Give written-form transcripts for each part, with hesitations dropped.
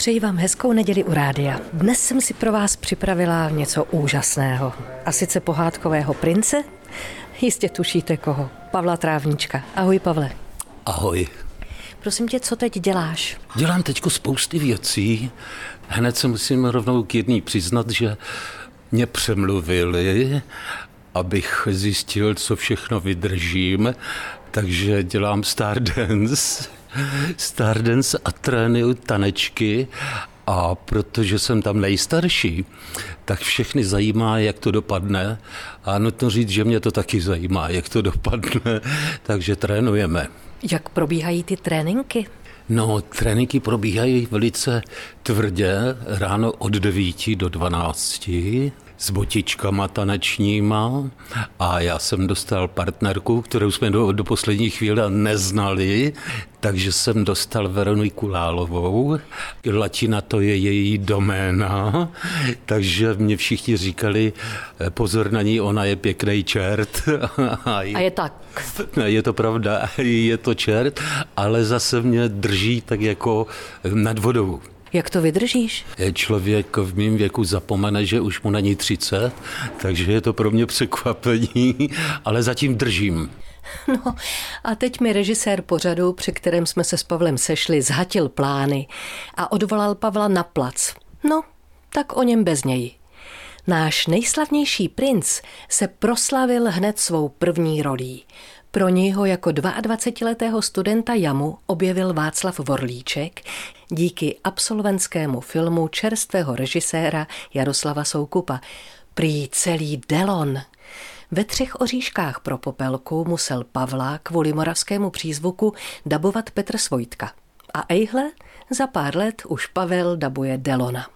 Přeji vám hezkou neděli u rádia. Dnes jsem si pro vás připravila něco úžasného. A sice pohádkového prince? Jistě tušíte koho. Pavla Trávníčka. Ahoj, Pavle. Ahoj. Prosím tě, co teď děláš? Dělám teďko spousty věcí. Hned se musím rovnou k jedný přiznat, že mě přemluvili, abych zjistil, co všechno vydržím. Takže dělám Stardance a trénuju tanečky. A protože jsem tam nejstarší, tak všechny zajímá, jak to dopadne. A nutno říct, že mě to taky zajímá, jak to dopadne. Takže trénujeme. Jak probíhají ty tréninky? No, tréninky probíhají velice tvrdě, ráno od 9 do 12 s botičkama tanečníma a já jsem dostal partnerku, kterou jsme do poslední chvíle neznali, takže jsem dostal Veroniku Lálovou. Latina to je její doména, takže mě všichni říkali, pozor na ní, ona je pěkný čert. A je tak. Je to pravda, je to čert, ale zase mě drží tak jako nad vodou. Jak to vydržíš? Člověk v mém věku zapomene, že už mu není 30, takže je to pro mě překvapení, ale zatím držím. No a teď mi režisér pořadu, při kterém jsme se s Pavlem sešli, zhatil plány a odvolal Pavla na plac. No, tak o něm bez něj. Náš nejslavnější princ se proslavil hned svou první rolí. Pro něj ho jako 22letého studenta JAMu objevil Václav Vorlíček díky absolventskému filmu čerstvého režiséra Jaroslava Soukupa. Prý celý Delon. Ve 3 oříškách pro Popelku musel Pavla kvůli moravskému přízvuku dabovat Petr Svojtka. A ejhle, za pár let už Pavel dabuje Delona.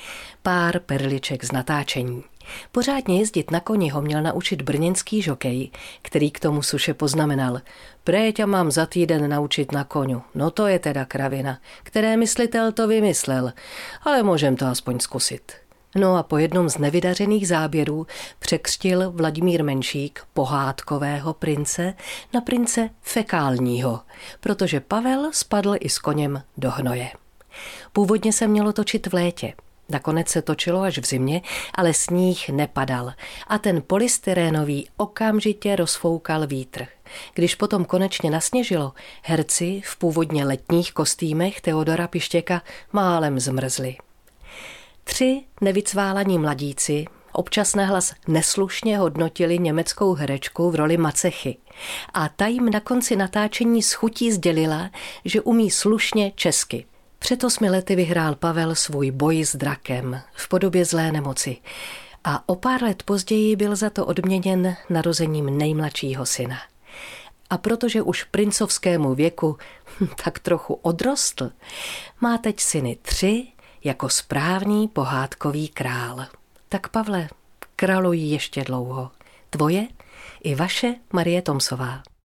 Pár perliček z natáčení. Pořádně jezdit na koni ho měl naučit brněnský žokej, který k tomu suše poznamenal. Préťa mám za týden naučit na koňu. No to je teda kravina. Které myslitel to vymyslel, ale můžem to aspoň zkusit. No a po jednom z nevydařených záběrů překřtil Vladimír Menšík pohádkového prince na prince fekálního, protože Pavel spadl i s koněm do hnoje. Původně se mělo točit v létě. Nakonec se točilo až v zimě, ale sníh nepadal a ten polystyrénový okamžitě rozfoukal vítr. Když potom konečně nasněžilo, herci v původně letních kostýmech Teodora Pištěka málem zmrzli. 3 nevycválaní mladíci občas nahlas neslušně hodnotili německou herečku v roli Macechy a ta jim na konci natáčení s chutí sdělila, že umí slušně česky. Před 8 lety vyhrál Pavel svůj boj s drakem v podobě zlé nemoci a o pár let později byl za to odměněn narozením nejmladšího syna. A protože už v princovskému věku tak trochu odrostl, má teď syny 3 jako správný pohádkový král. Tak Pavle, králuj ještě dlouho. Tvoje i vaše Marie Tomsová.